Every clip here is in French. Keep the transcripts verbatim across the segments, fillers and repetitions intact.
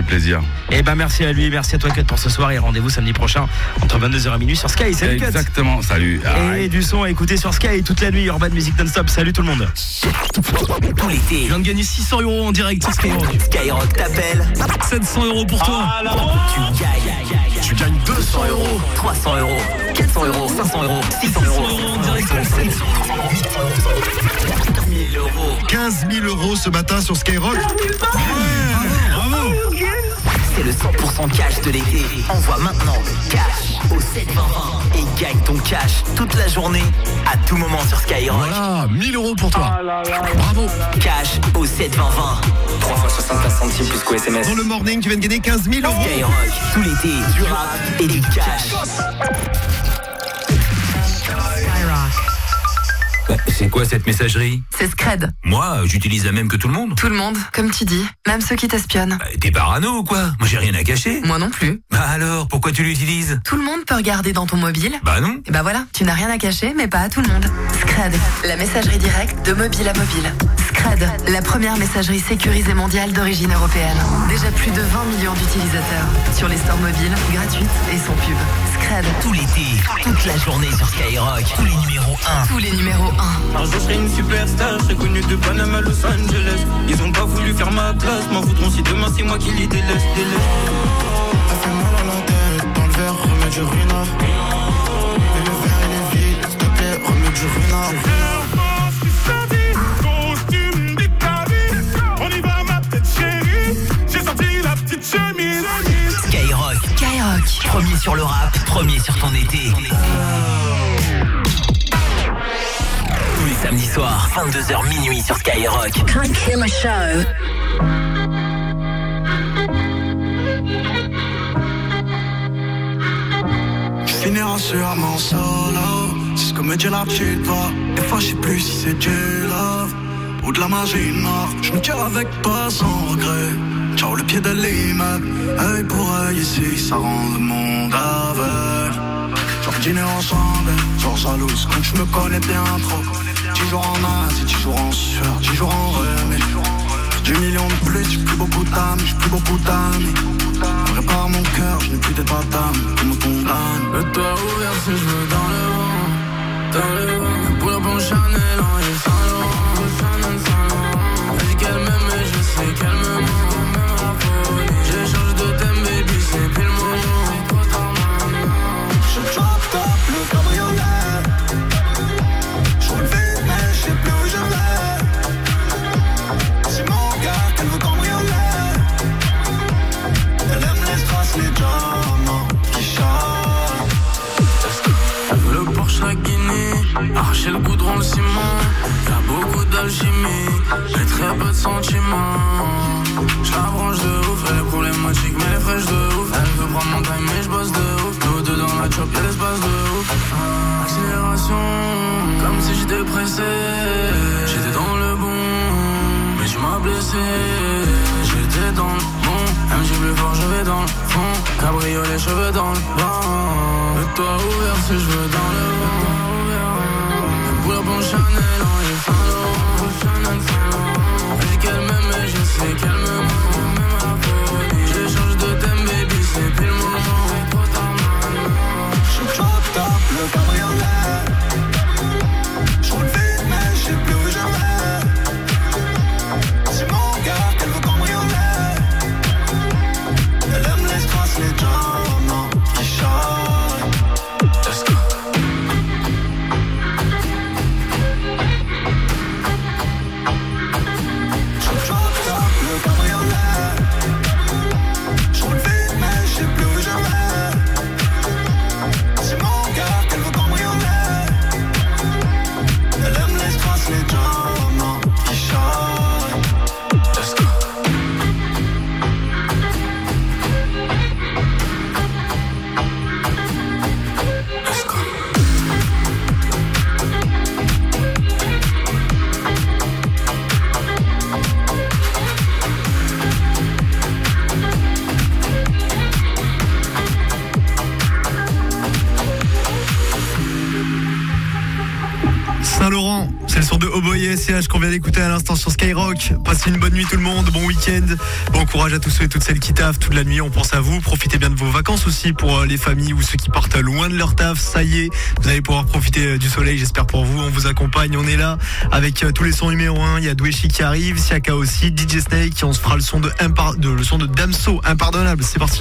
plaisir. Et ben merci à lui, merci à toi Cut pour ce soir et rendez-vous samedi prochain entre vingt-deux heures et minuit sur Sky. Salut Cut. Exactement, salut. Et Aïe. Du son à écouter sur Sky toute la nuit, Urban Music non-stop. Salut tout le monde. Tout l'été. Je viens de gagner six cents euros en direct sur Skyrock. Skyrock t'appelle. sept cents euros pour toi. Ah, tu gagnes. Tu gagnes deux cents euros. trois cents euros. quatre cents euros. cinq cents euros. six cents euros. en direct. mille euros. quinze mille euros ce matin sur Skyrock. Ouais, bravo. C'est le cent pour cent cash de l'été. Envoie maintenant cash au sept vingt vingt et gagne ton cash toute la journée, à tout moment sur Skyrock. Voilà, mille euros pour toi. Bravo. Cash au sept vingt vingt. trois fois soixante-quinze centimes plus qu'au S M S. Dans le morning, tu viens de gagner quinze mille euros. Skyrock, tout l'été, du rap et du cash. Bah, c'est quoi cette messagerie? C'est Scred. Moi, j'utilise la même que tout le monde. Tout le monde, comme tu dis, même ceux qui t'espionnent. Bah, t'es parano ou quoi? Moi, j'ai rien à cacher. Moi non plus. Bah alors, pourquoi tu l'utilises? Tout le monde peut regarder dans ton mobile. Bah non. Et bah voilà, tu n'as rien à cacher, mais pas à tout le monde. Scred, la messagerie directe de mobile à mobile. Scred, la première messagerie sécurisée mondiale d'origine européenne. Déjà plus de vingt millions d'utilisateurs. Sur les stores mobiles, gratuites et sans pub. Scred. Tout l'été, toute la journée sur Skyrock. Tous les numéros un. Tous les numéros un. Un jour je serai une superstar, je serai connu de Paname à Los Angeles. Ils ont pas voulu faire ma place, m'en voudront si demain c'est moi qui les délaisse, délaisse. Elle fait mal à la tête, dans le verre, remets du ruina. Et le verre il est vide, s'il te plaît, remets du ruina. Costume d'Italie, on y va ma petite chérie. J'ai sorti la petite chemise. Skyrock, Skyrock. premier sur le rap, premier sur ton été. Tous les samedis soirs, vingt-deux heures minuit sur Skyrock. Can't kill a show. Je finirai sûrement solo, c'est ce que me dit la petite voix. Des fois je sais plus si c'est du love ou de la magie noire. Je me tire avec toi sans regret. Ciao le pied de l'immeuble, œil pour œil ici, ça rend le monde aveugle. Genre dîner ensemble, genre jalouse, quand je me connais bien trop. dix jours en Asie, dix jours en sueur, dix jours en remis. Du million de plus, j'ai plus beaucoup d'âmes, j'ai plus beaucoup d'amis. Prépare mon cœur, je n'ai plus d'état d'âme, on me condamne. Le toit ouvert si je veux dans le vent, dans le vent. Pour la bonne Chanel, en et Saint Laurent. Elle dit qu'elle m'aime, mais je sais qu'elle me ment. J'ai changé de thème, baby, c'est plus le moment. Je drop top le cabriolet. Je roule vite mais je sais plus où je vais. C'est mon gars qu'elle veut cambrioler. Elle aime les strass, les diamants qui chantent. Elle veut le Porsche à Guinée, arracher le goudron, le ciment. Y'a beaucoup d'alchimie, mais très peu de sentiments. J'la branche de ouf, elle est problématique mais elle est fraîche de ouf. Elle veut prendre mon time mais j'bosse de ouf. Nous deux dans la chop, y'a l'espace de ouf. Accélération, comme si j'étais pressé. J'étais dans le bon, mais tu m'as blessé. J'étais dans le bon, même j'ai plus fort, je vais dans le fond. Cabriolet, cheveux dans le vent. Le toit ouvert si je veux dans le vent. Pour la bonne Chanel, en et Saint Laurent. Elle dit qu'elle m'aime, mais je sais qu'elle me ment. J'ai changé de thème, baby, c'est plus le moment. Je drop top le cabriolet. Je roule vite mais je sais plus où je vais. C'est mon gars qu'elle veut cambrioler. Elle aime les strass, les diamants qui chantent. Let's go. Je drop top le cabriolet. et S C H qu'on vient d'écouter à l'instant sur Skyrock. Passez une bonne nuit tout le monde, bon week-end. Bon courage à tous ceux et toutes celles qui taffent toute la nuit, on pense à vous. Profitez bien de vos vacances aussi pour les familles ou ceux qui partent loin de leur taf. Ça y est, vous allez pouvoir profiter du soleil, j'espère pour vous. On vous accompagne, on est là avec tous les sons numéro un. Il y a Dweshi qui arrive, Siaka aussi, D J Snake. On se fera le son de, Impar- de, le son de Damso, Impardonnable. C'est parti.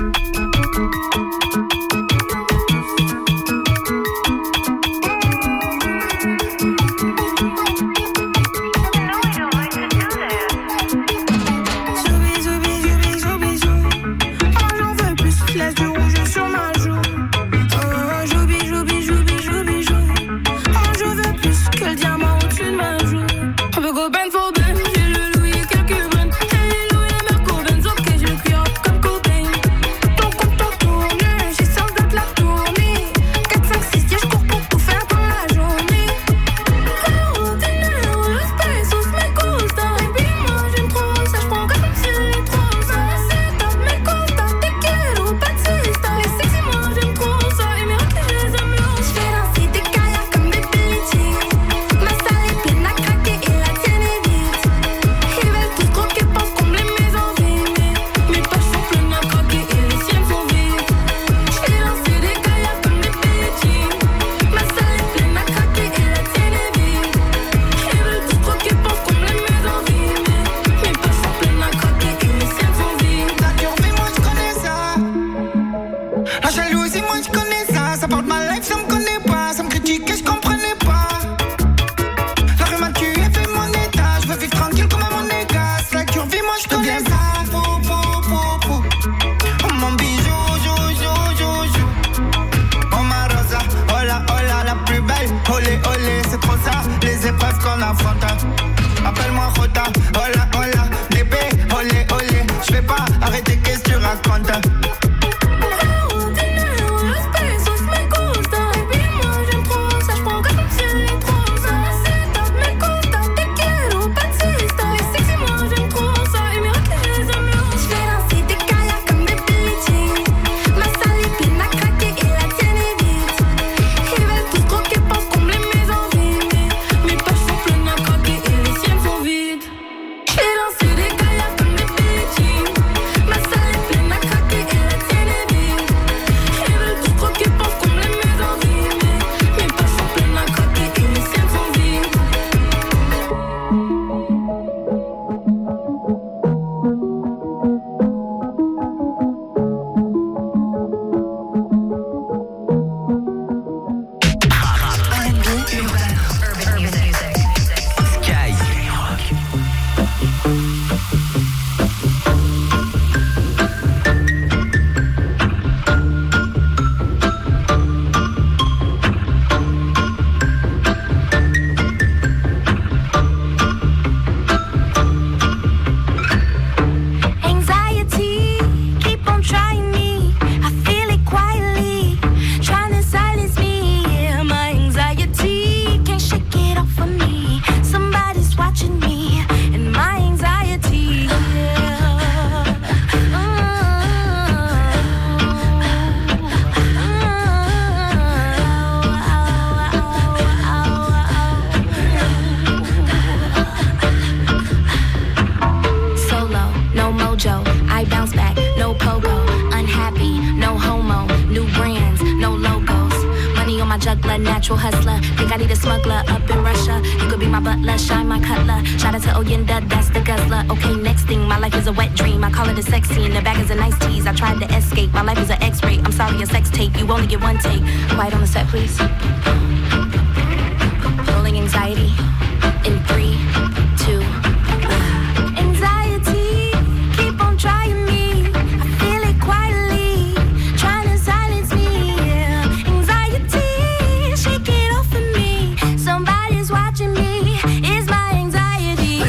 Natural hustler, think I need a smuggler up in Russia. You could be my butler, shine my cutler. Shout out to Oyenda, that's the guzzler. Okay, next thing, my life is a wet dream. I call it a sex scene, the bag is a nice tease. I tried to escape, my life is an X-ray. I'm sorry, a sex tape, you only get one take. Quiet on the set, please. Rolling anxiety in three, two, one. Anxiety, keep on trying me. I feel it quietly, trying to silence me. Yeah. Anxiety, shake it off of me. Somebody's watching me. It's my anxiety.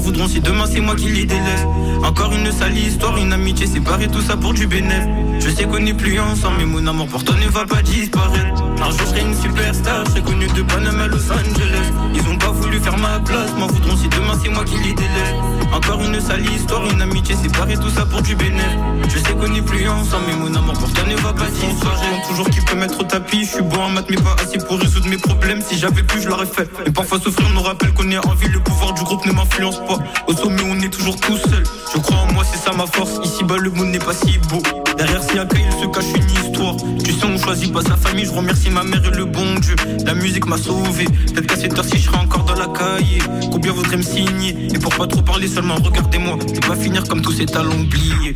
voudront si demain c'est moi qui les délaisse. Encore une sale histoire, une amitié séparée, tout ça pour du bénéf. Je sais qu'on n'est plus ensemble, mais mon amour pour toi ne va pas disparaître. Un jour je serai une superstar, je serai connu de Panama à Los Angeles. Ils ont pas voulu faire ma place, m'en voudront si demain c'est moi qui les délaisse. Encore une sale histoire, une amitié séparée, tout ça pour du bénéf. Je sais qu'on n'est plus ensemble, mais mon amour pour toi ne va pas disparaître. Toujours qui peut mettre au tapis, je suis bon en maths mais pas assez pour résoudre mes problèmes. Si j'avais pu je l'aurais fait, mais parfois souffrir nous rappelle qu'on est en vie. Le pouvoir du groupe ne m'influence pas, au sommet on est toujours tout seul. Je crois en moi, c'est ça ma force, ici bas le monde n'est pas si beau. Derrière si un cas il se cache une histoire. Tu sais on choisit pas sa famille, je remercie ma mère et le bon Dieu. La musique m'a sauvé, peut-être qu'à cette heure-ci je serai encore dans la cahier. Combien voudrait me signer, et pour pas trop parler seulement regardez-moi. Je vais pas finir comme tous ces talents oubliés.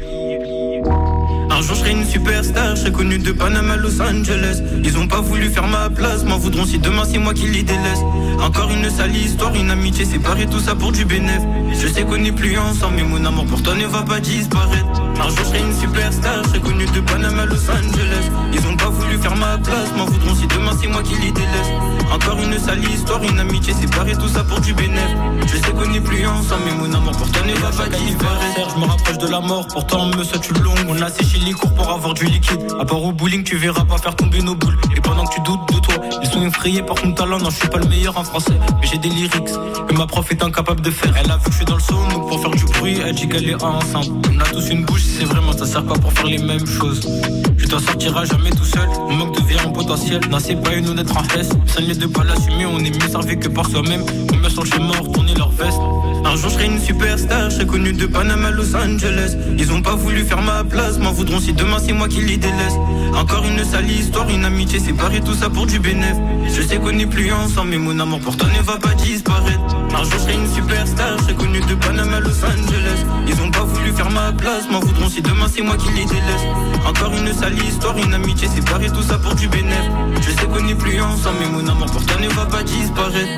Un jour je serai une superstar, je serai connu de Panama à Los Angeles. Ils ont pas voulu faire ma place, m'en voudront si demain c'est moi qui les délaisse. Encore une sale histoire, une amitié séparée, tout ça pour du bénéf. Je sais qu'on n'est plus ensemble, mais mon amour pour toi ne va pas disparaître. Un jour je serai une superstar, je serai connu de Panama à Los Angeles. Ils ont pas voulu faire ma place, m'en voudront si demain c'est moi qui les délaisse. Encore une sale histoire, une amitié séparée, tout ça pour du bénéf. Je sais qu'on n'est plus ensemble, mais mon amour pour toi ne va pas disparaître. Je me rapproche de la mort, pourtant on me souhaite une longue. On a séché les cours pour avoir du liquide. À part au bowling, tu verras pas faire tomber nos boules. Et pendant que tu doutes de toi, ils sont effrayés par ton talent. Non, je suis pas le meilleur en français, mais j'ai des lyrics que ma prof est incapable de faire. Elle a vu que je suis dans le son, donc pour faire du bruit, elle dit qu'elle est enceinte. On a tous une bouche, c'est vraiment ça sert pas pour faire les mêmes choses. Tu t'en sortiras jamais tout seul, on manque devient un potentiel. Non, c'est pas une honnête en S. Ça n'est de pas l'assumer, on est mieux servi que par soi-même. Combien sont chez morts, tourner leur veste. Un jour je serai une superstar, je serai connu de Panama à Los Angeles. Ils ont pas voulu faire ma place, m'en voudront si demain c'est moi qui les délaisse. Encore une sale histoire, une amitié séparée, tout ça pour du bénéf. Je sais qu'on n'est plus ensemble, mais mon amour pour toi ne va pas disparaître. Un jour je serai une superstar, je serai connu de Panama à Los Angeles. Ils ont pas voulu faire ma place, m'en voudront si demain c'est moi qui les délaisse. Encore une sale histoire, une amitié séparée, tout ça pour du bénéf. Je sais qu'on n'est plus ensemble, mais mon amour pour toi ne va pas disparaître.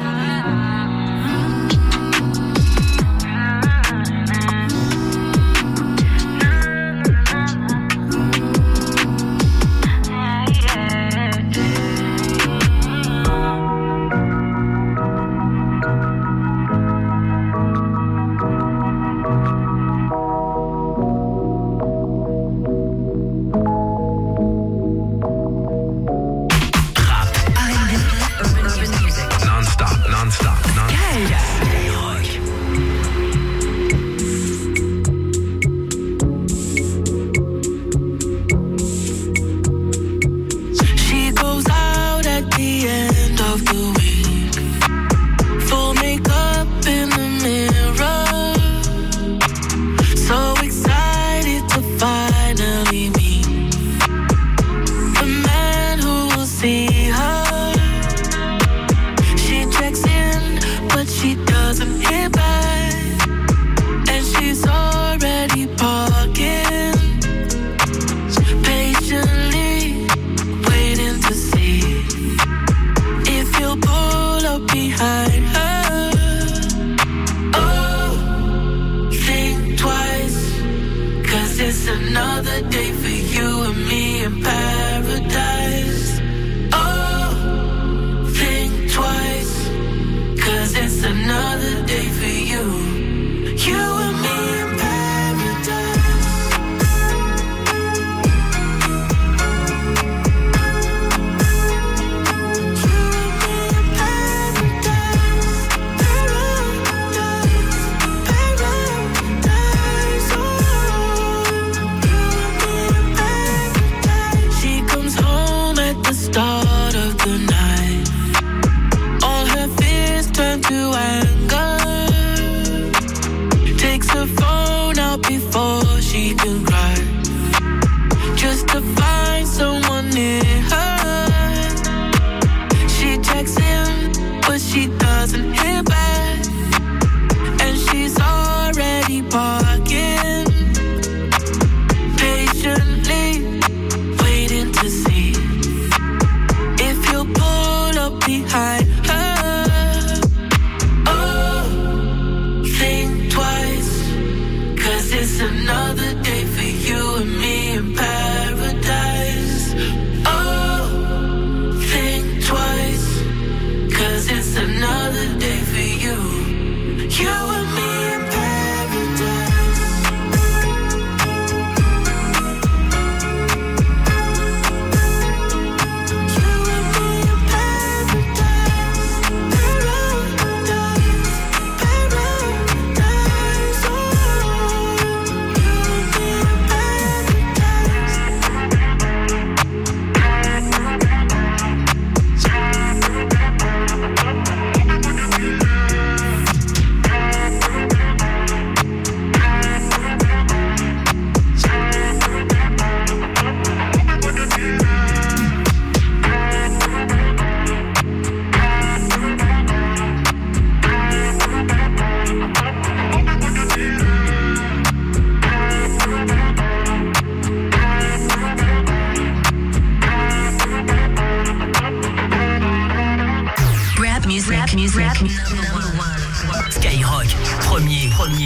It's another day for you, you and me.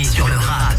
premier sur le rap.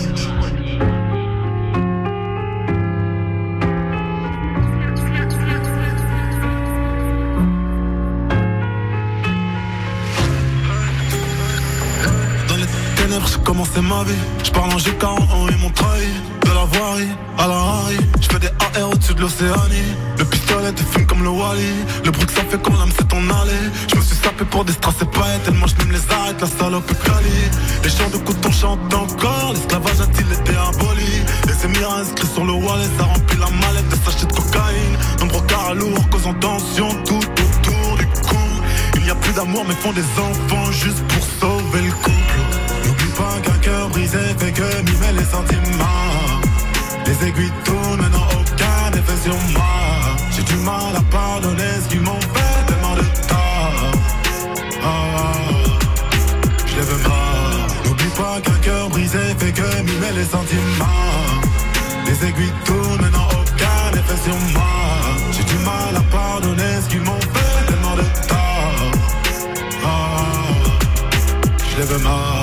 J'ai commencé ma vie, je parle en G quarante, ils m'ont trahi. De la voirie à la Harry, je fais des A R au-dessus de l'Océanie. Le pistolet te fume comme le Wally. Le bruit que ça fait quand l'âme c'est ton allée. Je me suis sapé pour des strass et paillettes. Tellement je me les arrête, la salope est quali. Les chants de coton chantent encore. L'esclavage a-t-il été aboli? Les émirats inscrits sur le wallet, ça remplit la mallette de sachets de cocaïne. Nombreux carats lourds causant tension tout autour du cou. Il n'y a plus d'amour mais font des enfants juste pour sauver le couple. N'oublie pas qu'un cœur brisé fait que mimer les sentiments. Les aiguilles tournent, n'ont aucun effet sur moi. J'ai du mal à pardonner ce qu'ils m'ont fait tellement de tort. Ah, je les veux mort. N'oublie pas qu'un cœur brisé fait que mimer les sentiments. Les aiguilles tournent, n'ont aucun effet sur moi. J'ai du mal à pardonner ce qu'ils m'ont fait tellement de tort. Ah, je les veux mort.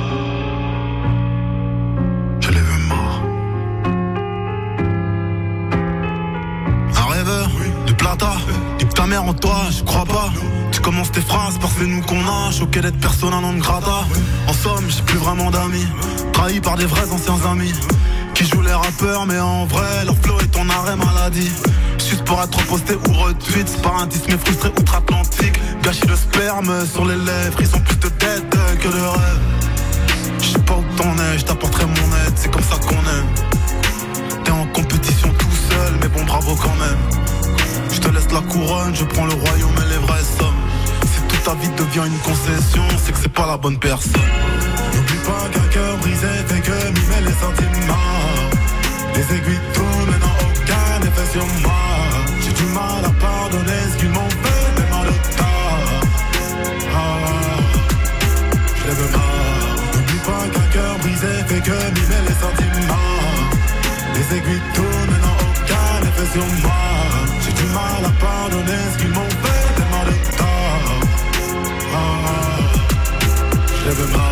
Nique ta mère en toi, je crois pas. Tu commences tes phrases parce que c'est nous qu'on a choqué d'être persona non grata. En somme, j'ai plus vraiment d'amis. Trahi par des vrais anciens amis qui jouent les rappeurs mais en vrai leur flow est ton arrêt maladie. Juste pour être posté ou retweet. C'est pas un disque mais frustré outre-Atlantique. Gâchis de sperme sur les lèvres. Ils ont plus de tête que de rêve. Je sais pas où t'en es, je t'apporterai mon aide. C'est comme ça qu'on aime. T'es en compétition tout seul mais bon bravo quand même. Je te laisse la couronne, je prends le royaume et les vraies sommes. Si toute ta vie devient une concession, c'est que c'est pas la bonne personne. N'oublie pas qu'un cœur brisé fait que mimer les sentiments. Les aiguilles tournent, n'ont aucun effet sur moi. J'ai du mal à pardonner ce qu'ils m'ont fait tellement de tort. Ah, je les veux mort. N'oublie pas qu'un cœur brisé fait que mimer les sentiments. Les aiguilles tournent, n'ont aucun effet sur moi. J'ai du mal à pardonner ce qu'ils m'ont fait tellement de tort. Ah, je les veux mort.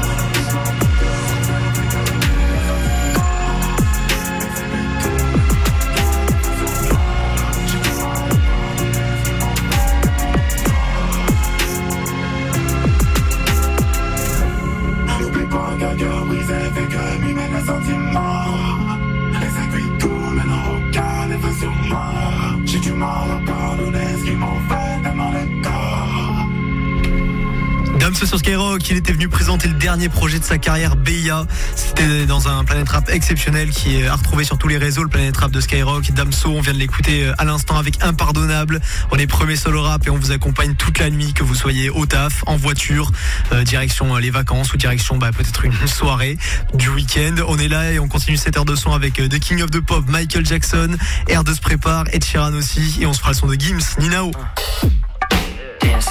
N'oublie pas qu'un cœur brisé fait que mimer les sentiments. Les aiguilles tournent, n'ont aucun effet sur moi. J'ai du mal à pardonner ce qu'ils m'ont fait tellement de tort. Damso sur Skyrock, il était venu présenter le dernier projet de sa carrière, B I A. C'était dans un Planet Rap exceptionnel qui est à retrouver sur tous les réseaux, le Planet Rap de Skyrock. Damso, on vient de l'écouter à l'instant avec Impardonnable. On est premier solo rap et on vous accompagne toute la nuit, que vous soyez au taf, en voiture, euh, direction les vacances ou direction bah, peut-être une soirée du week-end. On est là et on continue cette heure de son avec The King of the Pop, Michael Jackson. R deux se prépare, Ed Sheeran aussi. Et on se fera le son de Gims, Ninao. Yes.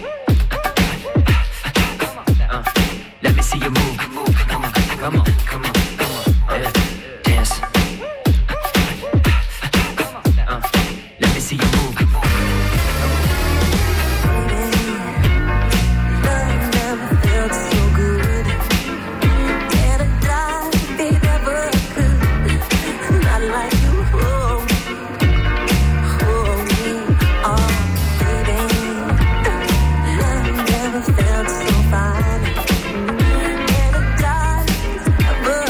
Let me see you move, move, come on, come on, come on, come on, yeah. Dance. Uh, let me see you move. Love never felt so good. Can't a die, they never could. Not like you, oh, oh me, oh baby. Love never felt so fine. Can't a die,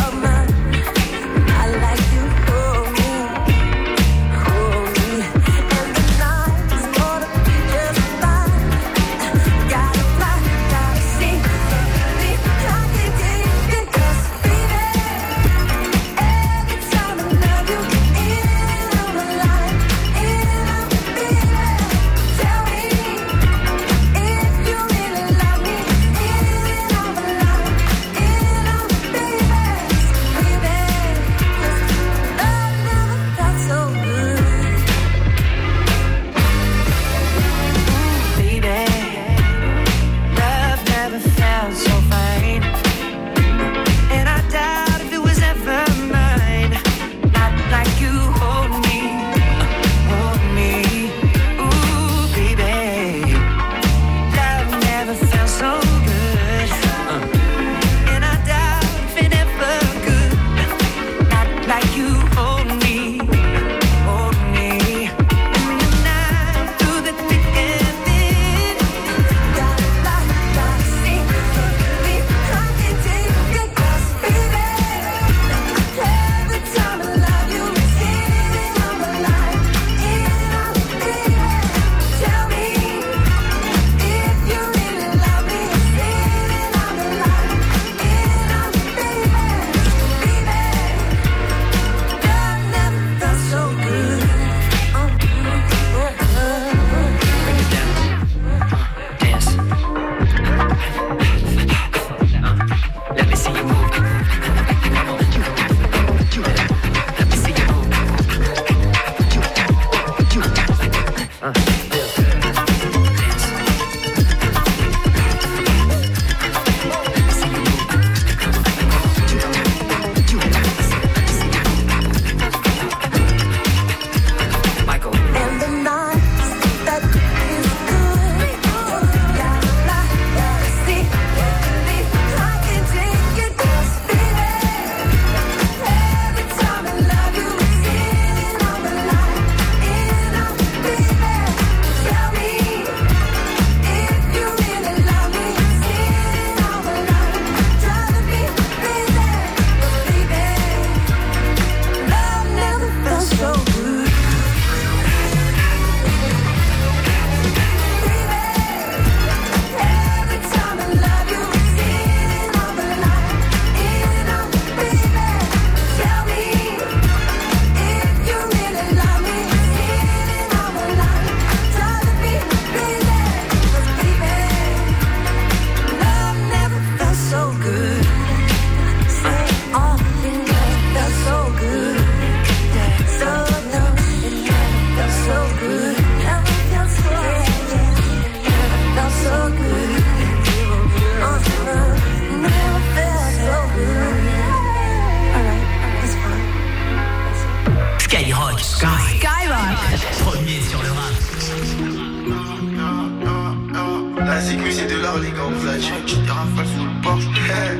J'arrête, j'ai des rafales sous le Porsche. Hey.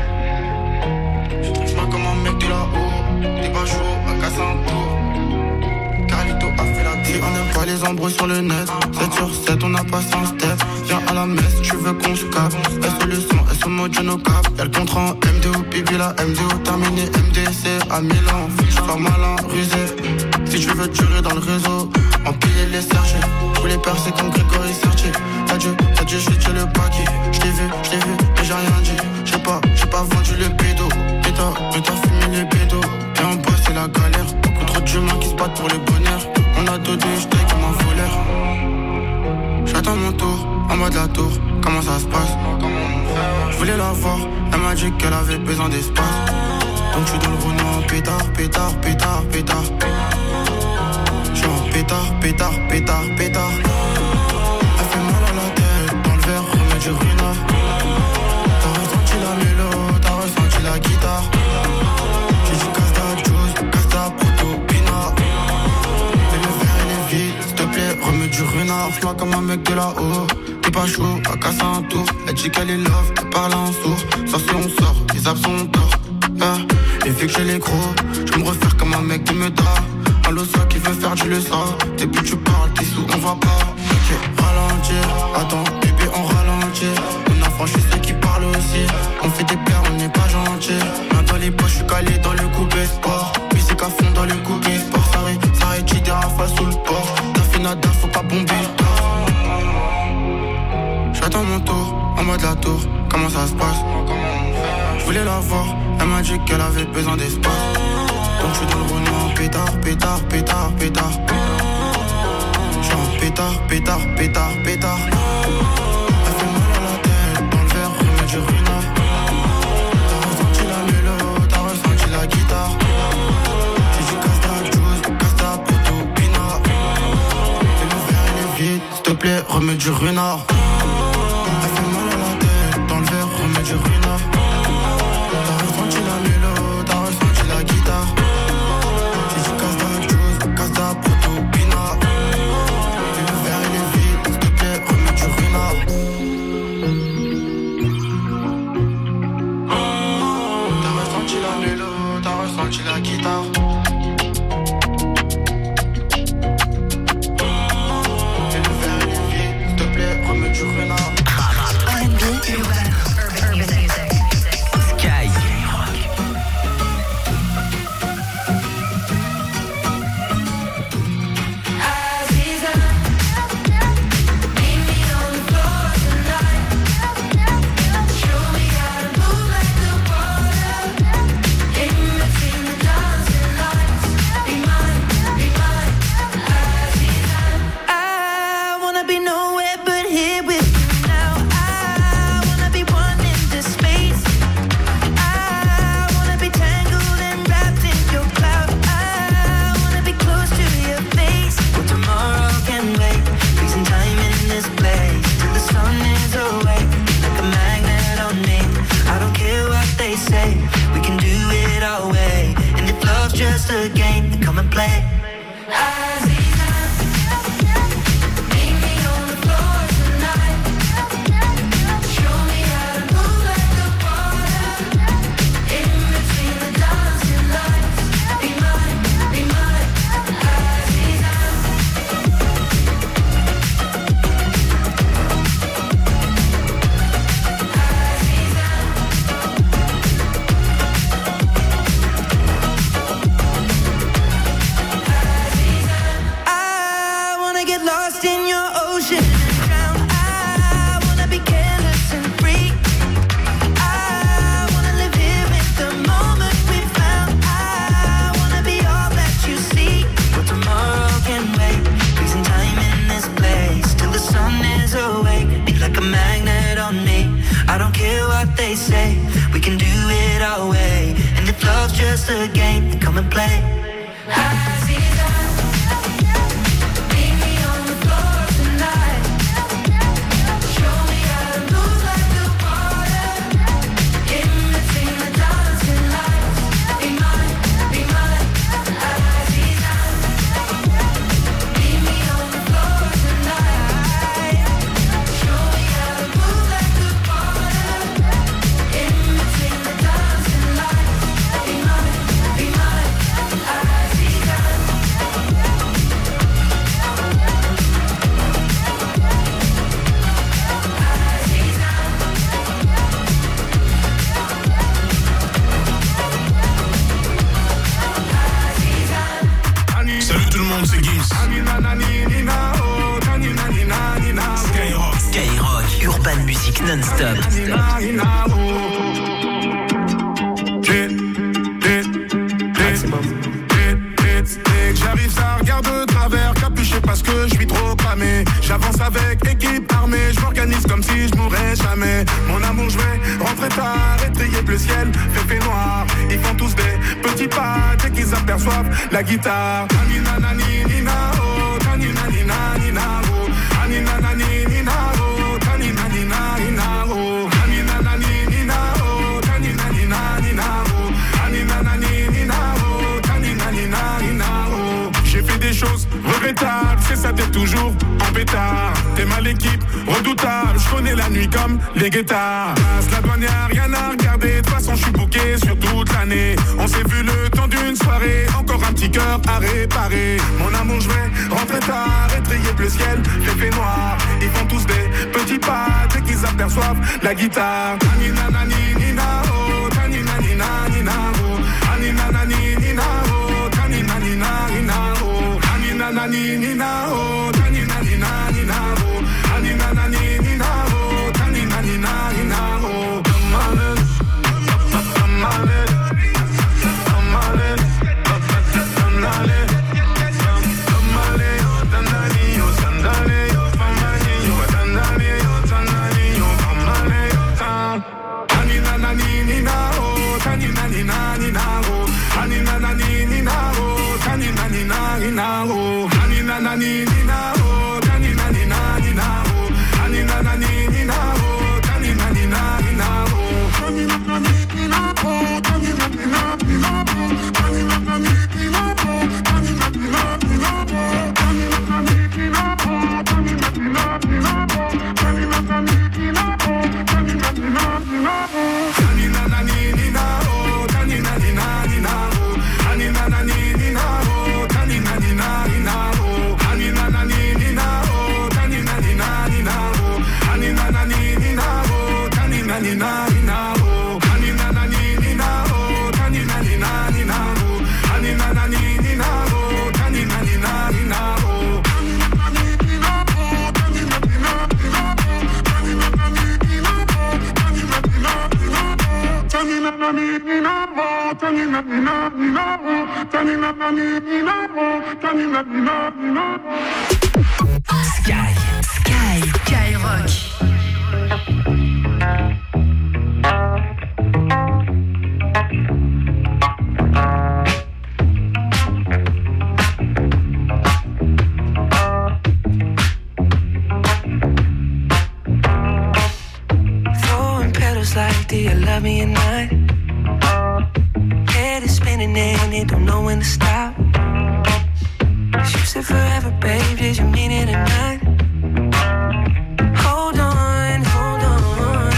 Je trouve pas comme un mec de là-haut. Des bas chauds à casser un tour. Carlito a fait la vie. On n'aime pas les embrouilles sur le net. sept sur sept, on n'a pas sans step. Viens à la messe, tu veux qu'on se capte. Est-ce le son, est-ce le mode no cap. Y'a le contrat en M D O, Bibi la M D O terminé. M D C à Milan, faut que je sois malin, rusé. Si tu veux durer dans le réseau, empiler les sergés. Je voulais percer comme Grégory Sertier. T'as Dieu, t'as Dieu, je suis le paquet. J't'ai vu, j't'ai vu, mais j'ai rien dit. J'sais pas, j'ai pas vendu le pédo. Mais t'as, mais t'as fumé les pédos. Et en bas c'est la galère. Beaucoup trop d'humains qui se battent pour le bonheur. On a dodé, j't'ai comme un voleur. J'attends mon tour, en bas de la tour. Comment ça se passe? Je voulais la voir, elle m'a dit qu'elle avait besoin d'espace. Donc je suis dans le Renault, pétard, pétard, pétard, pétard. Je suis en pétard, pétard, pétard, pétard. Elle fait mal à la tête, dans le verre, remets du ruinard. T'as ressenti la mélo, t'as ressenti la guitare. J'ai dit casse ta juice, casse ta proto, pinard. Et le verre il est vide, s'il te plaît, remets du ruinard. Fais-moi comme un mec de là-haut. T'es pas chaud, à casser un tour. Elle dit qu'elle est love, elle parle en sourd. Ça c'est on sort, les abs sont tort. Ah, et vu que j'ai les gros, je me refaire comme un mec qui me dort. Un losa qui veut faire du leçon. Depuis tu parles, t'es sous, on va pas. Ok, ralentir, attends, bébé on ralentit. On a franchi ceux qui parlent aussi. On fait des paires, on n'est pas gentil. Main dans les poches, je suis calé dans le coupé sport. Musique à fond dans le coupé sport. Ça arrête, ça arrête, j'ai des rafales sous le port. T'as fait nada, faut pas bomber le corps. J'attends mon tour, en bas de la tour. Comment ça se passe? Je voulais la voir, elle m'a dit qu'elle avait besoin d'espace. Donc je suis dans le Renault, pétard, pétard, pétard, pétard. Je suis en pétard, pétard, pétard, pétard. Elle fait mal à la tête, dans le verre, remets du ruinard. T'as ressenti la mélo, t'as ressenti la guitare. J'ai dit casse ta juice, casse ta proto, pinard. Et le verre il est vide, s'il te plaît, remets du ruinard. Elle fait mal à la tête, dans le verre, remets du ruinard. T'as ressenti la mélo, t'as ressenti la guitare. J'ai dit casse ta juice, casse ta proto, pinard. Et le verre il est vide, s'il te plaît, remets du ruinard. T'as ressenti la mélo, t'as ressenti la guitare. Et le verre il est vide, s'il te plaît, remets du ruinard. Sky. Just a game, then come and play. Just a game, then come and play. c'est Gims. Skyrock. Skyrock, Urban Music non-stop. J'arrive, ça regarde de travers, capuché parce que je suis trop cramé. J'avance avec équipe armée, je m'organise comme si je mourrais jamais. Mon amour, je vais rentrer tard, étrier le ciel, fait fait noir. Ils font tous des petits pas dès qu'ils aperçoivent la guitare. Anina nani nina oh, tanina nina nina oh, anina nani nina oh, tanina nina nina oh, anina nani nina oh, tanina nina nina oh, anina nani nina oh, tanina nina nina oh. J'ai fait des choses regrettables, c'est ça t'es toujours en pétard. T'es mal équipe, redoutable, je connais la nuit comme les guettards. Passe la douane, y'a rien à regarder, de toute façon je suis booké sur toute l'année. On s'est vu le temps d'une soirée, encore un petit cœur à réparer. Mon amour, je vais rentrer tard, étrier le ciel, fait fait noir. Ils font tous des petits pas dès qu'ils aperçoivent la guitare. Anina nani nina oh, tanina nina nina oh, anina nani nina oh, tanina nina nina oh, anina nani nina oh, tanina nina nina oh, anina nani nina oh, tanina nina nina oh. Come on in, come on in, come on in, come on in, Tanani, oh Sandale, oh Famani, oh Tanani, oh Tanani, oh Famani, oh Tan. Anina nani nina oh, tanina nina nina oh, anina nani nina oh, tanina nina nina oh, anina nani nina oh, tanina nina nina oh, anina nani nina oh, tanina nina nina oh, tanina nani nina oh, tanina nina nina oh, tanina nani nina oh, tanina nina nina oh, tanina nani nina oh, tanina nina nina oh, tanina nani nina oh, tanina nina nina oh, tanina nani nina oh, tanina nina nina oh, anina nani nina oh, tanina nina nina oh, anina nani nina oh, tanina nina nina oh, anina nani nina oh, tanina nina nina oh, anina nani nina oh, tanina nina nina oh, anina nani nina oh, tanina nina nina oh, anina nani nina oh, tanina nina nina oh, tanina nani nina oh, tanina nina nina oh, tanina nani nina oh, tanina nina nina oh, tanina nani nina oh, tanina nina nina oh. Sky, Sky, Skyrock. Throwing petals like, do you love me or not? Head is spinning and it don't know when to stop. You said forever, babe, did you mean it or not? Hold on, hold on.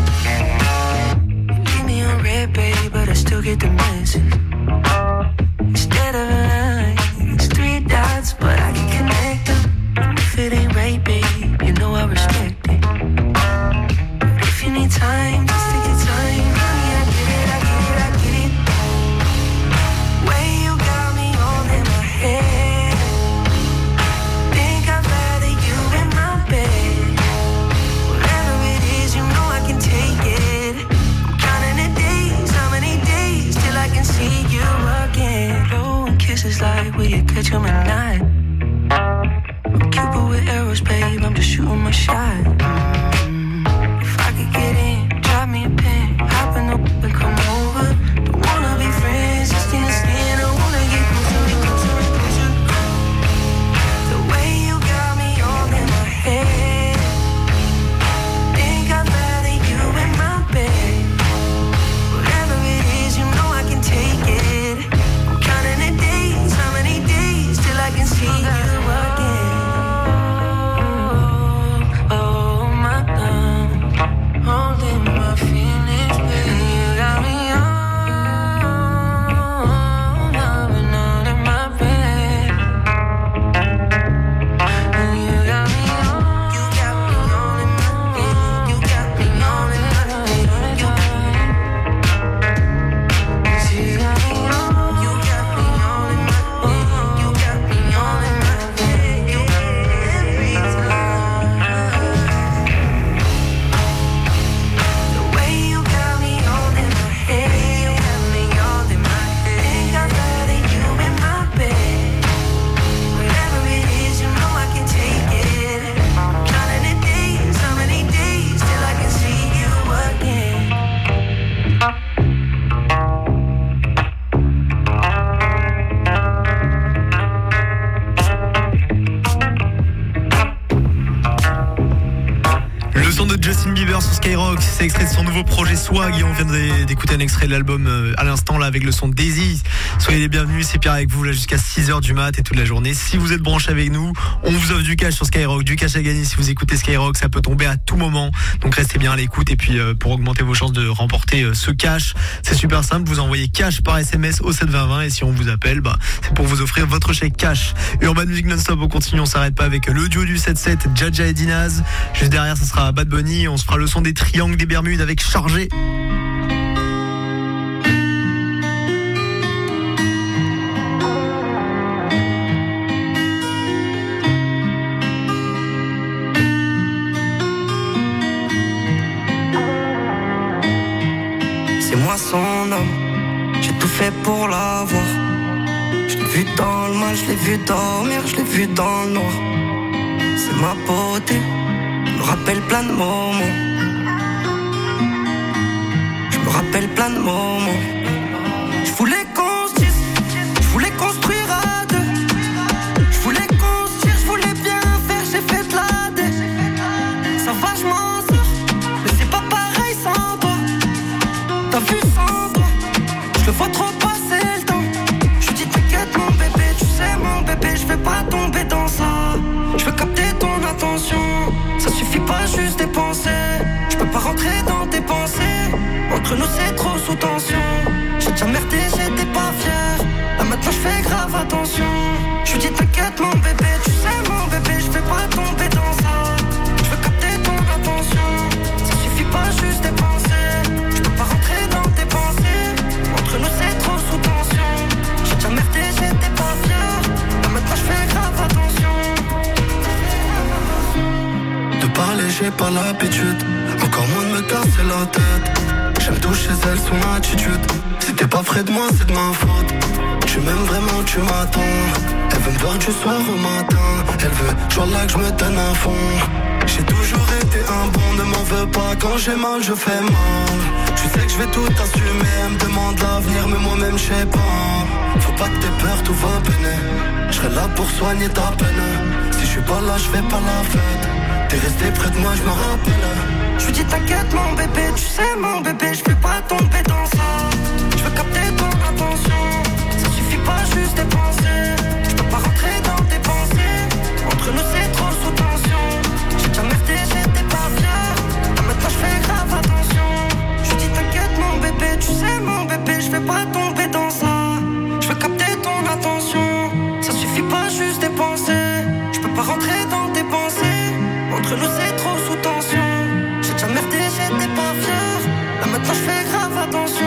You leave me on red, babe, but I still get the message. Instead of a line, it's three dots, but I can connect them. If it ain't right, babe, you know I respect it. But if you need time, just take your time. Honey, I get it, I get it, I get it. Way you got me all in my head. Think I'd rather you in my bed. Whatever it is, you know I can take it. I'm counting the days, how many days till I can see you again. Blowing kisses like, will you catch 'em at night? I'm Cupid with arrows, babe, I'm just shooting my shot. Mm, if I could get in, drop me a pin, hop in the whip and come over. Don't wanna be friends, just in the skin, I wanna get closer, closer, closer. The way you got me all in my head. Think I'd rather you in my bed. Whatever it is, you know I can take it. I'm counting the days, how many days till I can see Bieber sur Skyrock, c'est extrait de son nouveau projet Swag et on vient d'écouter un extrait de l'album à l'instant là avec le son Daisy. Soyez les bienvenus, c'est Pierre avec vous là jusqu'à six heures du mat et toute la journée. Si vous êtes branché avec nous, on vous offre du cash sur Skyrock, du cash à gagner si vous écoutez Skyrock, ça peut tomber à tout moment. Donc restez bien à l'écoute et puis euh, pour augmenter vos chances de remporter euh, ce cash, c'est super simple, vous envoyez cash par S M S au sept vingt vingt et si on vous appelle, bah c'est pour vous offrir votre chèque cash. Urban Music non-stop, on continue, on s'arrête pas avec le duo du sept sept, Jaja et Dinaz. Juste derrière, ça sera Bad Bunny. On se fera le son des triangles des Bermudes avec Chargé. C'est moi son homme, j'ai tout fait pour l'avoir. Je l'ai vu dans le mal, je l'ai vu dormir, je l'ai vu dans le noir. C'est ma beauté, me rappelle plein de moments. Je me rappelle plein de moments. Je voulais qu'on se dise, je voulais construire à deux. Je voulais qu'on se tire, je voulais bien faire, j'ai fait de la dé. Ça va, je m'en sors, mais c'est pas pareil sans toi. T'as vu sans toi, je le vois trop passer le temps. Je dis t'inquiète mon bébé, tu sais mon bébé, je vais pas tomber dans ça. Je veux capter ton attention, ça suffit pas juste dépenser. Je peux pas rentrer dans tes pensées, entre nous c'est trop sous tension. J'ai déjà merdé, j'étais pas fier, là maintenant je fais grave attention. Je lui dis t'inquiète mon bébé, tu sais mon bébé, je vais pas tomber dans ça. Je veux capter ton attention, ça suffit pas juste dépenser. Je peux pas rentrer dans tes pensées, entre nous c'est trop sous tension. J'ai déjà merdé, j'étais pas fier, là maintenant je fais grave attention. De parler j'ai pas l'habitude, encore moins de me casser la tête. J'aime toucher celle son attitude. Si t'es pas près de moi c'est de ma faute. Tu m'aimes vraiment, tu m'attends. Elle veut me voir du soir au matin. Elle veut, genre là que je me donne à fond. J'ai toujours été un bon, ne m'en veux pas. Quand j'ai mal, je fais mal. Tu sais que je vais tout assumer. Elle me demande l'avenir, mais moi-même je sais pas. Faut pas que t'aies peur, tout va peiner. Je serai là pour soigner ta peine. Si je suis pas là, je fais pas la fête. T'es resté près de moi, je me rappelle. Je lui dis t'inquiète mon bébé, tu sais mon bébé, je vais pas tomber dans ça. Je veux capter ton attention, ça suffit pas juste dépenser. Je peux pas rentrer dans tes pensées, entre nous c'est trop sous tension. J'ai déjà merdé, j'étais pas fier, là maintenant je fais grave attention. Je lui dis t'inquiète mon bébé, tu sais mon bébé, je vais pas tomber dans ça. Je veux capter ton attention, ça suffit pas juste dépenser. Je peux pas rentrer dans tes pensées, entre nous c'est trop sous tension. J'ai déjà merdé, j'étais pas fier, là maintenant je fais grave attention.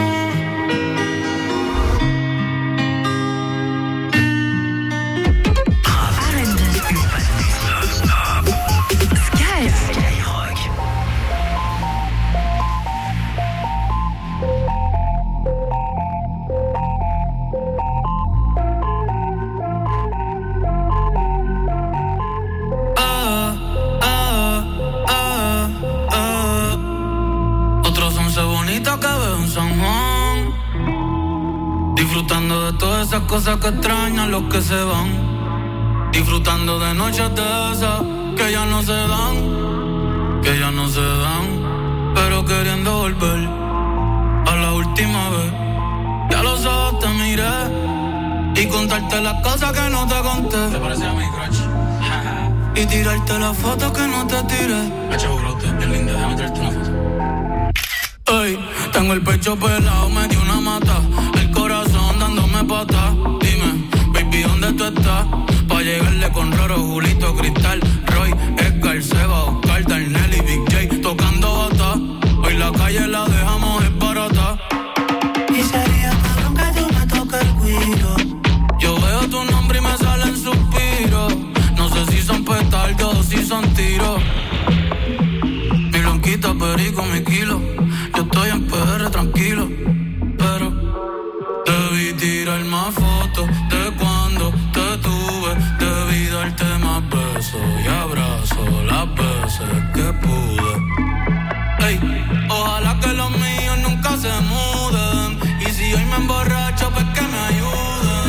Disfrutando de todas esas cosas que extrañan los que se van. Disfrutando de noches de esas que ya no se dan, que ya no se dan. Pero queriendo volver a la última vez. Ya los ojos te miré y contarte las cosas que no te conté. ¿Te parece a mi crush? Y tirarte las fotos que no te tiré. Hacha burote, es linda, déjame tirarte una foto. Ey, tengo el pecho pelado, me dio una mata. El corazón dándome pata. Dime, baby, ¿dónde tú estás? Pa' llegarle con Roro, Julito, Cristal, Roy, Edgar, Seba, Oscar, Darnell y Big J tocando bata. Hoy la calle la dejamos esbarata. Y sería cabrón que tú me toques el cuido. Yo veo tu nombre y me salen suspiros. No sé si son petardos o si son tiros. Mi blanquita, perico, mi kilo. Yo estoy en P R tranquilo, pero debí tirar más fotos de cuando te tuve. Debí darte más besos y abrazos las veces que pude. Ey, ojalá que los míos nunca se muden. Y si hoy me emborracho, pues que me ayuden.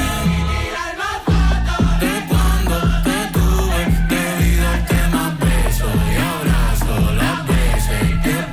De cuando te tuve, debí darte más besos y abrazos las veces que pude.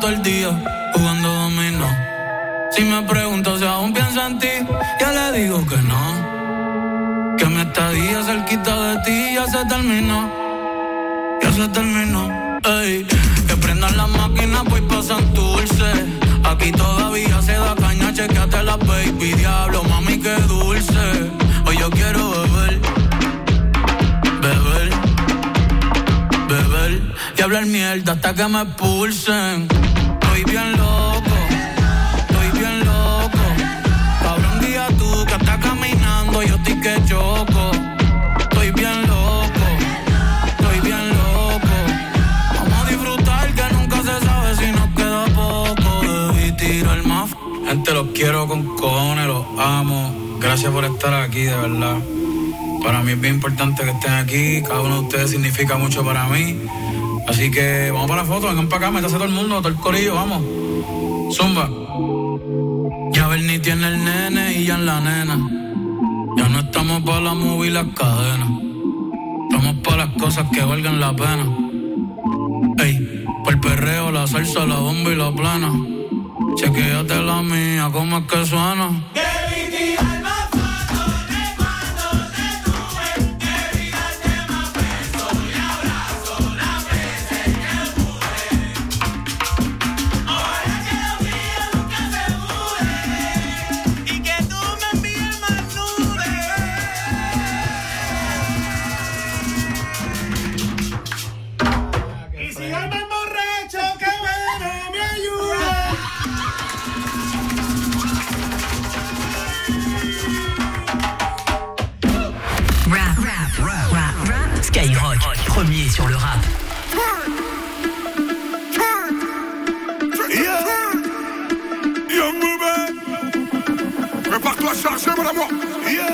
todo el día jugando dominó. Si me pregunto si aún pienso en ti, ya le digo que no. Que mi estadía cerquita de ti ya se terminó. Ya se terminó. Ey, que prendan las máquinas, pues pasan dulce. Aquí todavía se da caña, chequeate la baby. Diablo, mami, qué dulce. Hoy yo quiero beber, beber, beber y hablar mierda hasta que me expulsen. Estoy bien loco, estoy bien loco. Cabrón, día tú que estás caminando, yo estoy que choco. Estoy bien loco, estoy bien loco. Vamos a disfrutar que nunca se sabe si nos queda poco. Debí tirar más. Gente, los quiero con cojones, los amo. Gracias por estar aquí, de verdad. Para mí es bien importante que estén aquí. Cada uno de ustedes significa mucho para mí. Así que vamos para la foto, vengan para acá, métase todo el mundo, todo el corillo, vamos. Zumba. Ya Bernie tiene el nene y ya en la nena. Ya no estamos para la movie y las cadenas. Estamos para las cosas que valgan la pena. Ey, por el perreo, la salsa, la bomba y la plana. Chequéate la mía, cómo es que suena. Skyrock, premier sur le rap. Yeah. Young Moubé, prépare-toi à charger, mon amour. Yeah.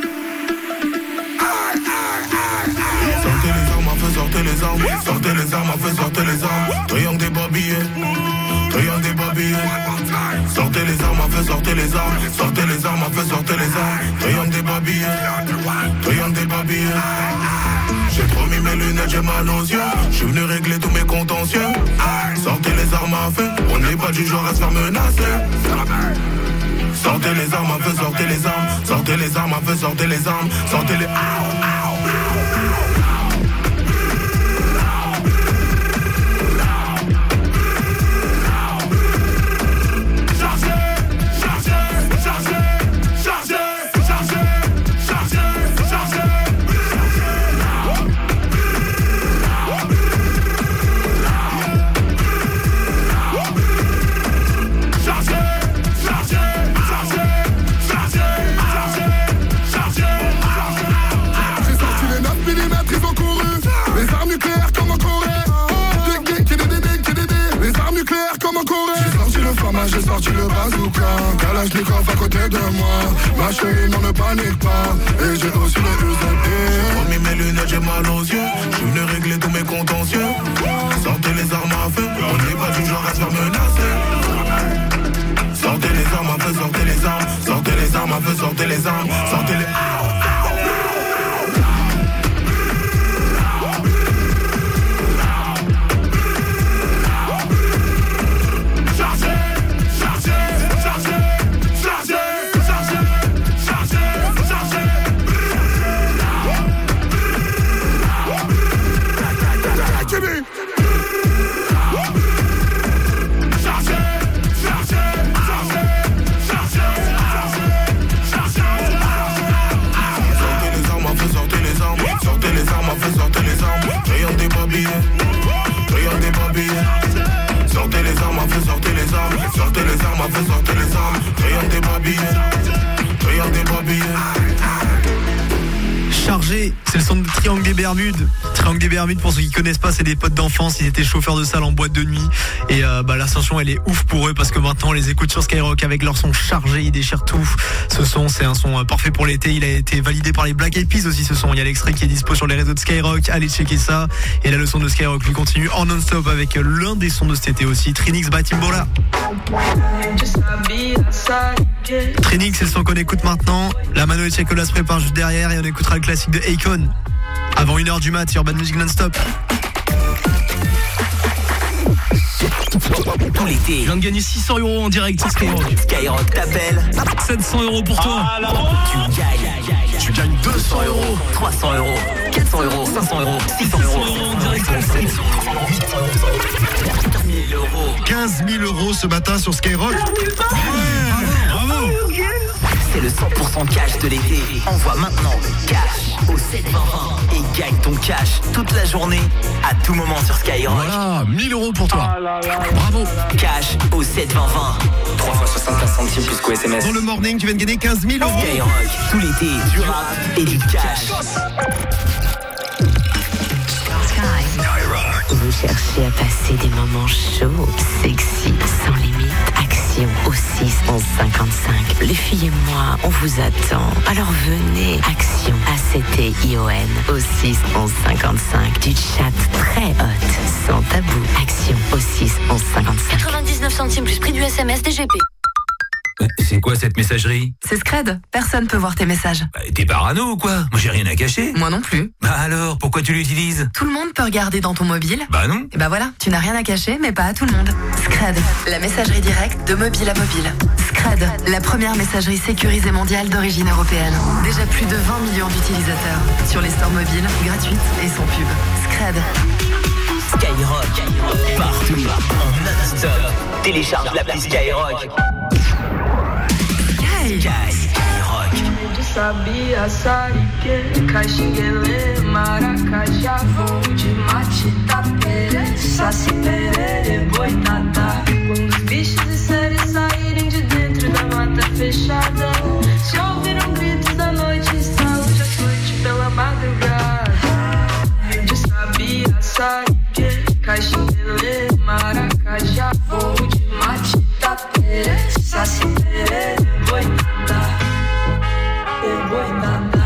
Aïe, aïe, aïe, aïe. Sortez les armes, à fait sortez les armes. Sortez les armes, à fait sortez les armes. Triangle des babillés, triangle des babillés. Sortez les armes, à fait sortez les armes. Sortez les armes, à fait sortez les armes. Triangle des babillés, triangle des babillés. J'ai trop mis mes lunettes, j'ai mal aux yeux. J'suis venu régler tous mes contentieux. Sortez les armes à feu, on n'est pas du genre à se faire menacer. Sortez les armes à feu, sortez les armes. Sortez les armes à feu, sortez les armes. Sortez les... J'ai sorti le bazooka, Kalachnikov à côté de moi. Ma chérie, non ne panique pas. Et j'ai aussi le U Z D. J'ai remis mes lunettes, j'ai mal aux yeux. J'suis venu régler tous mes contentieux. Sortez les armes à feu, on n'est pas du genre à se faire menacer. Sortez les armes à feu, sortez les armes. Sortez les armes à feu, sortez les armes. Sortez les... Sortez les armes à feu, sortez les armes. Sortez les armes à feu, sortez les armes. Triangle des babillés, triangle des babillés. Chargé, c'est le son de Triangle des Bermudes. Triangle des Bermudes, pour ceux qui connaissent pas, c'est des potes d'enfance. Ils étaient chauffeurs de salle en boîte de nuit. Et euh, bah, l'ascension, elle est ouf pour eux parce que maintenant, on les écoute sur Skyrock avec leur son chargé. Ils déchirent tout. Ce son, c'est un son parfait pour l'été. Il a été validé par les Black Eyed Peas aussi, ce son. Il y a l'extrait qui est dispo sur les réseaux de Skyrock. Allez checker ça. Et là, le son de Skyrock lui continue en non-stop avec l'un des sons de cet été aussi, Trinix Batimbola. Trinix, c'est le son qu'on écoute maintenant. La Mano et Checola se prépare juste derrière et on écoutera le classique de Akon avant une heure du mat sur Urban Music non-stop. Tout l'été. Je viens de gagner six cents euros en direct sur Skyrock. Skyrock t'appelle. sept cents euros pour toi. Tu gagnes. Tu gagnes deux cents euros. trois cents euros. quatre cents euros. cinq cents euros. six cents euros. en direct sur sept cents euros. quinze mille euros ce matin sur Skyrock. Ouais, bravo. C'est le cent pour cent cash de l'été. Envoie maintenant cash au sept vingt vingt et gagne ton cash toute la journée, à tout moment sur Skyrock. Voilà, mille euros pour toi. Bravo. Cash au sept vingt vingt. trois fois soixante-quinze centimes plus qu'au S M S. Dans le morning, tu viens de gagner quinze mille euros. Skyrock, tout l'été, du rap et du cash. Vous cherchez à passer des moments chauds, sexy, sans limite, action au six onze cinquante-cinq. Les filles et moi, on vous attend. Alors venez, action A C T I O N au six onze cinquante-cinq. Du chat très hot, sans tabou. Action au six onze cinquante-cinq. quatre-vingt-dix-neuf centimes plus prix du S M S D G P. C'est quoi cette messagerie? C'est Scred. Personne peut voir tes messages. Bah, t'es parano ou quoi? Moi j'ai rien à cacher. Moi non plus. Bah alors, pourquoi tu l'utilises? Tout le monde peut regarder dans ton mobile. Bah non. Et bah voilà, tu n'as rien à cacher, mais pas à tout le monde. Scred, la messagerie directe de mobile à mobile. Scred, la première messagerie sécurisée mondiale d'origine européenne. Déjà plus de vingt millions d'utilisateurs. Sur les stores mobiles, gratuites et sans pub. Scred. Skyrock, partout, en non-stop. Télécharge l'appli Skyrock. Skyrock. De sabia, sarique, caxinguele, maracajá, voo de mate, tapere, saci, perere, boitatá. Quando os bichos e séries saírem de dentro da mata fechada, se ouviram gritos da noite, estalos de açoite pela madrugada. De sabia, sarique, caxinguele, maracajá, voo de mate, tapere, saci, perere, boitatá. Boitatá.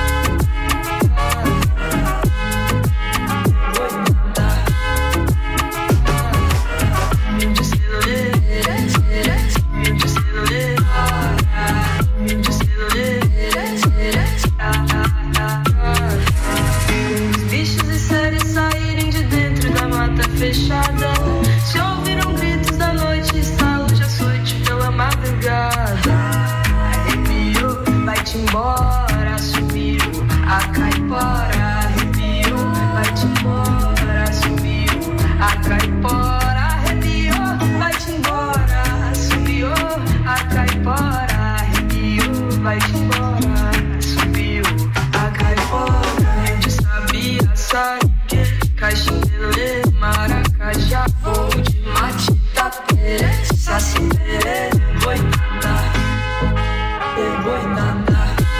Os bichos e séries saírem de dentro da mata fechada, se ouviram gritos da noite, estalos de açoite pela madrugada. Arrepiou, vai-te embora, subiu a caipora. Arrepiou, vai-te embora, subiu a caipora. Arrepiou, vai-te embora, subiu a caipora. Arrepiou, vai-te embora, subiu a caipora. De sabia, saque, caxinguele, maracajá, voo de mate, tapere, saci, perere, boitatá. Boitatá.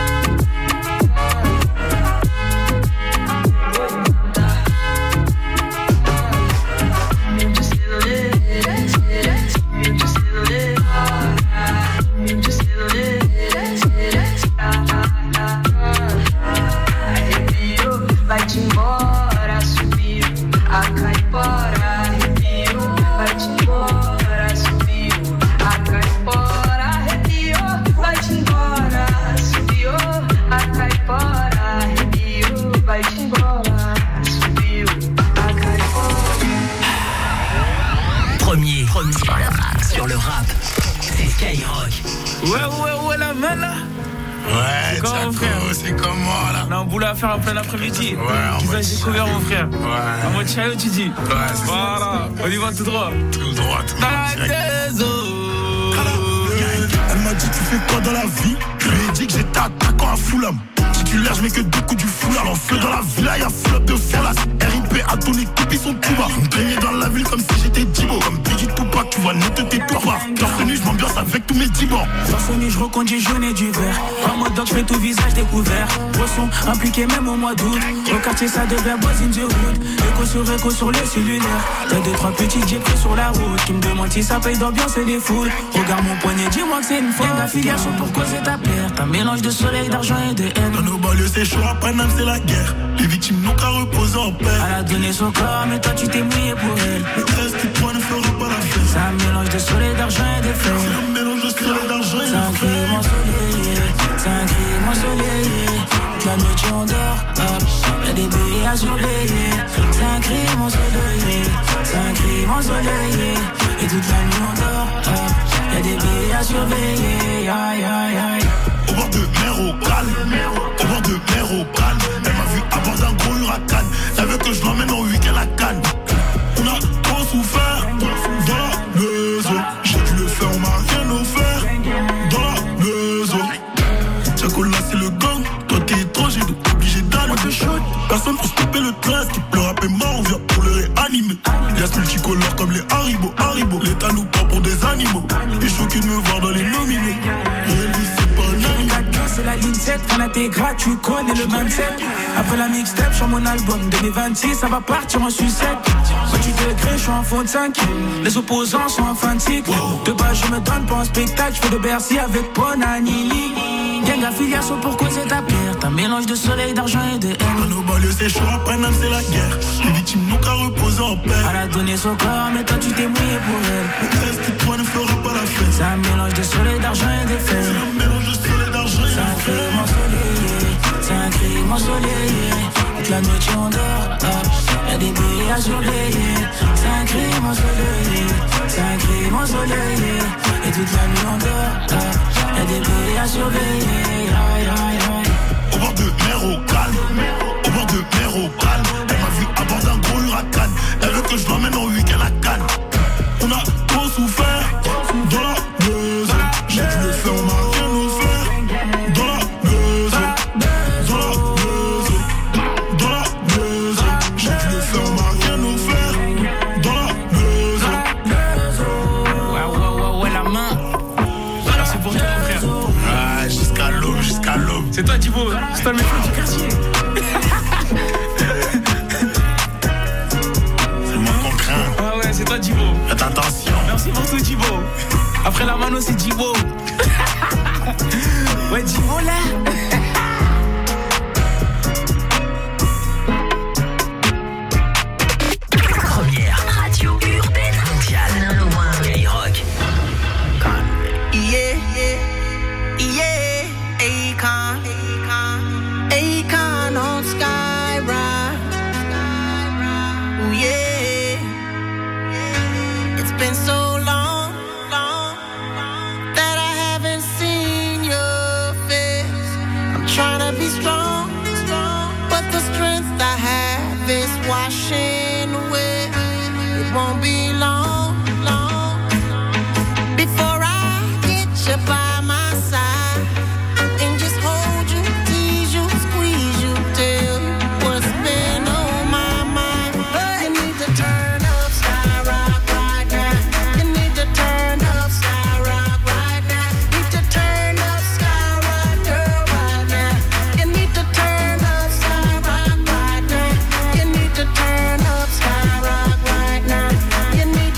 Vai-te embora, subiu a caipora. Arrepiou, vai-te embora, subiu a caipora. Arrepiou, vai-te embora, subiu a caipora. Arrepiou, vai-te embora, subiu a caipora. Premier, premier sur le rap, sur le rap, c'est Skyrock. Ouais, ouais, ouais, la main là. Ouais, Comment, Tchako, c'est comment là? On a un boulot à faire en plein après-midi. Ouais, en Tu mode as découvert mon frère. Ouais. En mode chaos, tu dis. Ouais, c'est voilà. ça. On y va tout droit. Tout droit, tout droit. Dans la Elle m'a dit tu fais quoi dans la vie? Je lui ai dit que j'étais attaquant à Fulham. Titulaire, je mets que deux coups du foulard. L'enfeu dans la villa, y'a flop de Ferlas. R I P à ton équipe, ils sont tout bas. On me baignait dans la ville comme si j'étais Djibo. Comme Biggie Tupac, tu vois net tes toirs. Torse nu, je m'ambiance avec tous mes dibors. Torse nu, je reconduis jaune et du vert. En mode dog, je fais tout visage découvert. Boisson impliqué même au mois d'août. Au quartier, ça devait boys in the hood. Écho sur écho sur le cellulaire. Y'a deux, trois petits jets pris sur la route. Qui me demandent si ça paye d'ambiance et des foules. Regarde mon poignet, dis-moi que c'est une faute. D'affiliation pour causer ta paire. T'as un mélange de soleil, d'argent et de haine. Dans nos banlieues, c'est chaud, à Paname, c'est la guerre. Les victimes n'ont qu'à reposer en paix. Elle a donné son corps, mais toi tu t'es mouillé pour elle. Le reste qui point ne fera pas la fête. C'est un mélange de soleil, d'argent et de fer. C'est un mélange de soleil, d'argent et de fer. C'est un crime ensoleillé, c'est un crime ensoleillé. La nuit tu endors, hop. Et Y'a des billets à surveiller. C'est un crime ensoleillé. C'est un crime ensoleillé. Et toute la nuit on dort. Ah. Y'a des billets à surveiller. Aïe aïe aïe. Au bord de mer au calme, au bord de mer au calme. Elle m'a vu à bord d'un gros huracan. Elle veut que je l'emmène en week-end à Cannes. On a trop souffert dans la maison. J'ai dû le faire, on m'a rien offert dans la maison. Chacola c'est le gang, toi t'es étranger donc obligé d'aller. Personne pour stopper le treize qui pleure à paix mort, on vient pour le réanimer. Y'a ce multicolore comme les Haribo, Haribo. L'État nous prend pour des animaux. Il est choqué de me voir dans les nominés. C'est la ligne sept, fanaté gratuit, connais le mindset. Après la mixtape, sur mon album deux mille vingt-six, ça va partir en sucette. vingt-huit degrés, je suis en fond de cinq. Les opposants sont en fin de cycle. De base, je me donne pour un spectacle, je fais de Bercy avec Bonanini. Gang affiliation pour causer ta pierre. T'as un mélange de soleil, d'argent et de haine. À nos banlieues, c'est chaud, après Nantes, c'est la guerre. Les victimes n'ont qu'à reposer en paix. Elle a donné son corps, mais toi tu t'es mouillé pour elle. Le test qui toi ne fera pas la fête. C'est un mélange de soleil, d'argent et de faits. C'est un mélange de soleil, d'argent et de C'est un crime ensoleillé. C'est un crime ensoleillé. Toute la nuit on dort. Ah. Y'a des billets à surveiller. C'est un crime ensoleillé. C'est un crime ensoleillé. Et toute la nuit on dort. Ah. Y'a des billets à surveiller. Aïe, aïe, aïe. Au bord de mer au calme, au bord de mer au calme. Elle m'a vu à bord d'un gros huracan. Elle veut que je l'emmène en week-end à Cannes. On a trop souffert dans la maison. J'ai dû le faire, on m'a rien offert dans la maison. Dans la maison, dans la maison. J'ai dû le faire, on m'a rien offert dans la maison. Ouais, ouais, ouais, ouais, la main. Alors c'est pour toi mon frère. Ah, jusqu'à l'aube, jusqu'à l'aube. C'est toi Thibaut, c'est toi le métro du quartier. C'est moi qu'on craint. Ah ouais, c'est toi Thibaut. Faites attention. Merci pour tout Thibaut. Après la mano c'est Thibaut. Ouais Thibaut là. Première radio urbaine mondiale. Skyrock. Yeah, yeah, yeah, Akon, Akon, Akon on Skyrock. Ooh, yeah, it's been so long, long, that I haven't seen your face. I'm trying to be strong, strong, but the strength I have is washing away. It won't be long, long, before I get you by my side and just hold you, tease you, squeeze you, tell you what's been on my mind. You need to turn up Skyrock right now. You need to turn up Skyrock right now. Need to turn up Skyrock, girl, right now. You need to turn up Skyrock right now. You need to turn up Skyrock right now. You need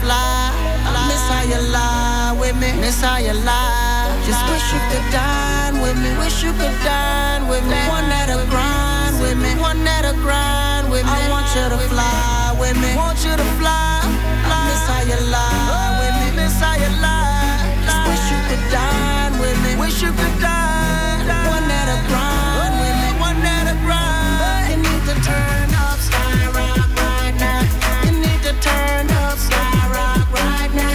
fly. Miss how you lie with me. Miss how you lie. Just wish you could dine with me. Wish you could dine with me. One that'll grind with me. One that'll grind with me. I want you to fly with me. Want you to fly. Miss how you lie with me. Miss how you lie. Just wish you could dine with me. Wish you could dine. One that'll grind with me. One that'll grind. You need to turn up, skyrock right now. You need to turn up, skyrock right now.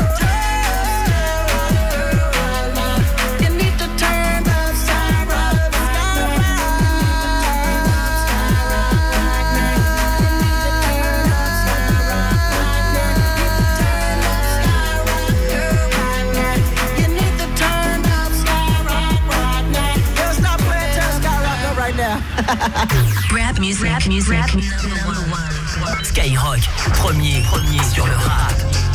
You need to turn up, skyrock, You need to turn up, skyrock right now. Yo, stop playing, turn skyrock right now. Rap music, rap music, rap number one. Skyrock, premier, premier sur le rap.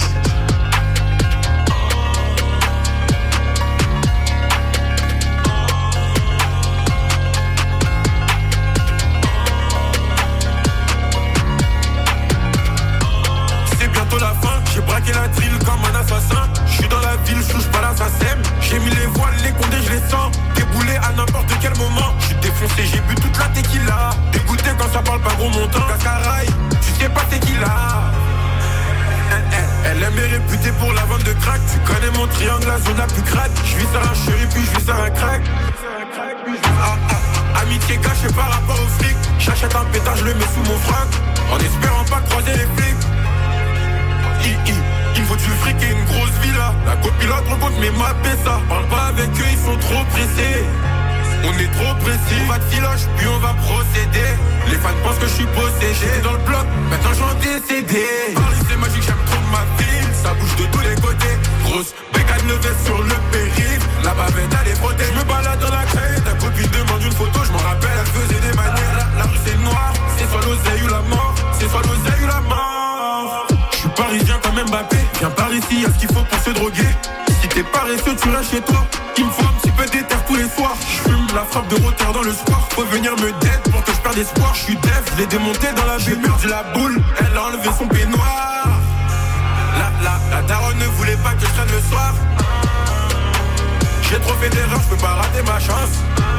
C'est bientôt la fin, j'ai braqué la drill comme un assassin. J'suis dans la ville, j'touche pas la SACEM. J'ai mis les voiles, les condés, je les sens. Déboulé à n'importe quel moment. J'suis défoncé, j'ai bu toute la tequila. Dégoûté quand ça parle pas gros montant. Cascaraï, tu sais pas c'est qui là. Elle aime est réputée pour la vente de crack. Tu connais mon triangle, la zone la plus crade. J'vis sur un chéri puis j'vis sur un crack. Ah, ah, amitié cachée par rapport au flic. J'achète un pétard, je le mets sous mon frac. En espérant pas croiser les flics. I, I, il me faut du fric et une grosse villa. La copilote rencontre mes mappés ça. Parle pas avec eux, ils sont trop pressés. On est trop précis, on va de filoche, puis on va procéder. Les fans pensent que je suis possédé. J'étais dans le bloc, maintenant j'en décédé. Paris c'est magique, j'aime trop ma ville. Ça bouge de tous les côtés. Grosse bécane levée sur le périph'. La bavette elle est frottée. Je me balade dans la craie. Ta copine demande une photo, je m'en rappelle, elle faisait des manières. La, la rue c'est noir, c'est soit l'oseille ou la mort. C'est soit l'oseille ou la mort. Je suis parisien comme Mbappé. Viens par ici, y'a ce qu'il faut pour se droguer. Si t'es paresseux, tu restes chez toi. Il me faut un petit peu d'éther tous les soirs. J'fume la frappe de roteur dans le square. Faut venir me dead pour que je perde espoir. J'suis def, je l'ai démonté dans la baie. J'ai perdu la boule, elle a enlevé son peignoir. La, la, la daronne ne voulait pas que je traîne le soir. J'ai trop fait d'erreurs, j'peux pas rater ma chance.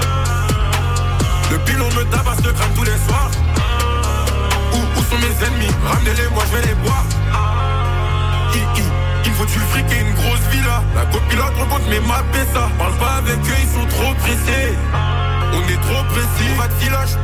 Le pilon me tabasse le crâne tous les soirs. Où, où sont mes ennemis? Ramenez-les, moi je vais les boire. I, I. Il me faut du fric et une grosse villa. La copilote rencontre mes mappés ça. Parle pas avec eux, ils sont trop pressés. On est trop précis, on va de filoche.